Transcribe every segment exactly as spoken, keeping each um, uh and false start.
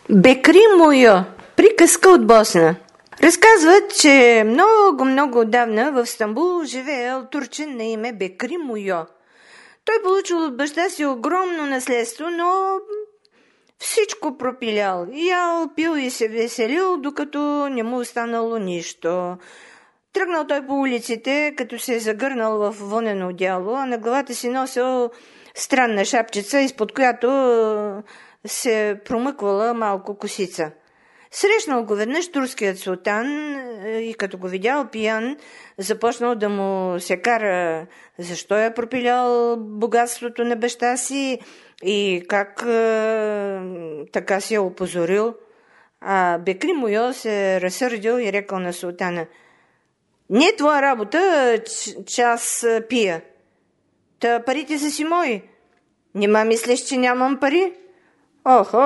Бекри Муйо. Приказка от Босна. Разказват, че много-много отдавна в Стамбул живеел турчин на име Бекри Муйо. Той получил от баща си огромно наследство, но всичко пропилял. Ял, пил и се веселил, докато не му останало нищо. Тръгнал той по улиците, като се е загърнал в вонено одяло, а на главата си носил странна шапчица, изпод която се промъквала малко косица. Срещнал го веднъж турският султан и като го видял пиян, започнал да му се кара защо е пропилял богатството на баща си и как е, така се е опозорил. А Бекри Муйо се разсърдил и рекал на султана: не е твоя работа, че аз пия. Та парите са си мои. Нима мислиш, че нямам пари? Охо,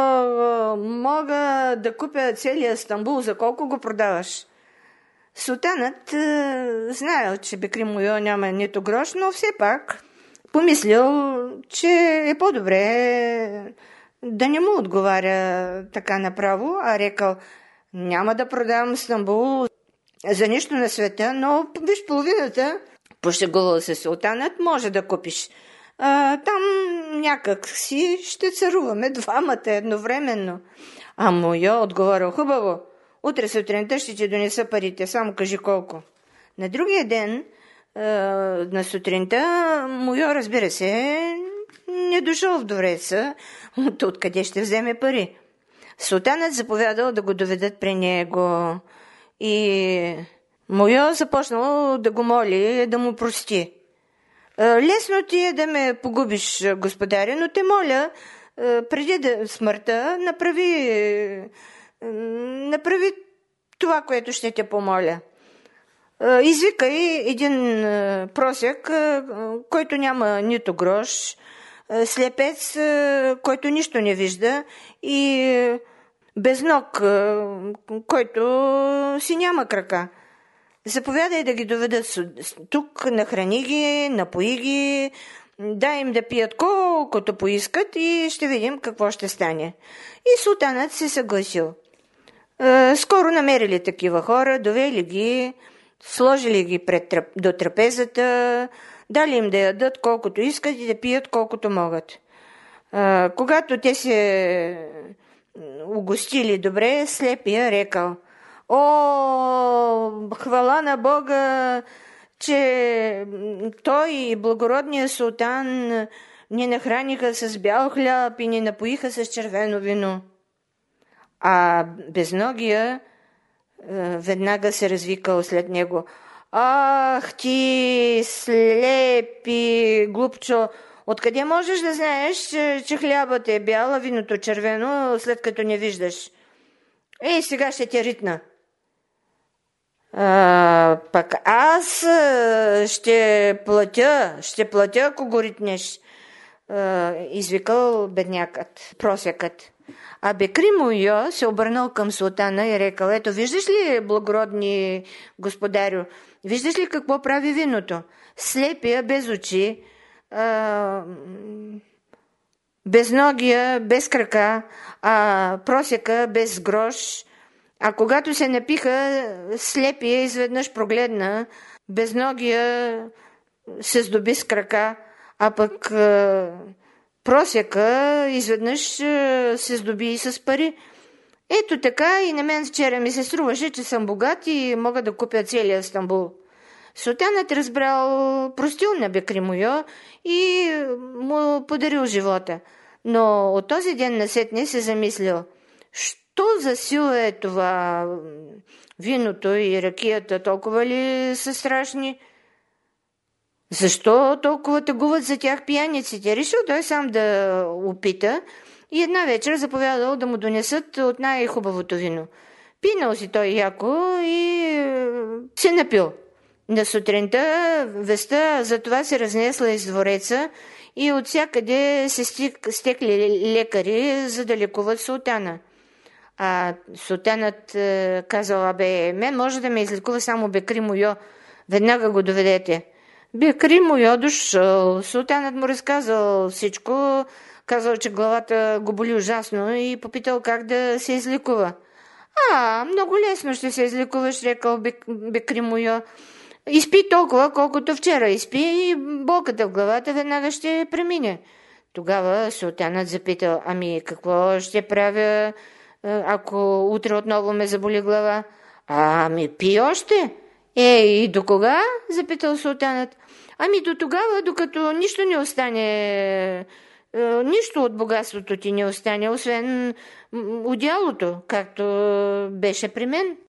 мога да купя целия Стамбул, за колко го продаваш? Султанът е, знаел, че Бекри Муйо няма нито грош, но все пак помислил, че е по-добре да не му отговаря така направо, а рекал: няма да продавам Стамбул за нищо на света, но виж половината, пошегувал се султанът, може да купиш. А, там някак си ще царуваме двамата едновременно. А Муйо отговорил: хубаво, утре сутринта ще ти донеса парите, само кажи колко. На другия ден, а, на сутринта, Муйо, разбира се, не дошъл в двореца, от откъде ще вземе пари. Султанът заповядал да го доведат при него и Муйо започнал да го моли да му прости. Лесно ти е да ме погубиш, господаря, но те моля, преди да смъртта, направи, направи това, което ще те помоля. Извикай един просяк, който няма нито грош, слепец, който нищо не вижда, и безног, който си няма крака. Заповядай да ги доведат тук, нахрани ги, напои ги, дай им да пият колкото поискат и ще видим какво ще стане. И султанът се съгласил. Е, скоро намерили такива хора, довели ги, сложили ги пред, до трапезата, дали им да ядат колкото искат и да пият колкото могат. Е, когато те се угостили добре, слепия рекал: о, хвала на Бога, че той и благородният султан ни нахраниха с бял хляб и ни напоиха с червено вино. А безногия веднага се развикал след него: ах ти, слепи глупчо, откъде можеш да знаеш, че, че хлябът е бял, а виното червено, след като не виждаш? Ей, сега ще те ритна. А, пък аз ще платя, ще платя, ако го ритнеш, а, извикал беднякът, просякът. А Бекри Муйо се обърнал към султана и рекал: ето, виждаш ли, благородни господарю, виждаш ли какво прави виното? Слепия без очи, а, безногия без крака, а просяка без грош. А когато се напиха, слепия изведнъж прогледна, безногия се здоби с крака, а пък е, просяка изведнъж е, се здоби и с пари. Ето така и на мен вчера ми се струваше, че съм богат и мога да купя целия Стамбул. Султанът разбрал, простил на Бекри Муйо и му подарил живота. Но от този ден насетне се замислил: що за сила е това виното и ракията, толкова ли са страшни? Защо толкова тъгуват за тях пияниците? Решил той сам да опита и една вечер заповядал да му донесат от най-хубавото вино. Пинал си той яко и се напил. На сутринта веста за това се разнесла из двореца и от всякъде се стекли лекари, за да лекуват султана. А султанът е, казал: абе, мен може да ме излекува само Бекри Муйо, веднага го доведете. Бекри Муйо дошъл, султанът му разказал всичко, Казал, че главата го боли ужасно и попитал как да се излекува. А, много лесно ще се излекуваш, рекал Бекримойо. Изпи толкова, колкото вчера изпи и болката в главата веднага ще премине. Тогава султанът запитал, ами какво ще правя, ако утре отново ме заболи глава? Ами пи още. Е, и до кога? Запитал султанът. Ами до тогава, докато нищо не остане, нищо от богатството ти не остане, освен одялото, както беше при мен.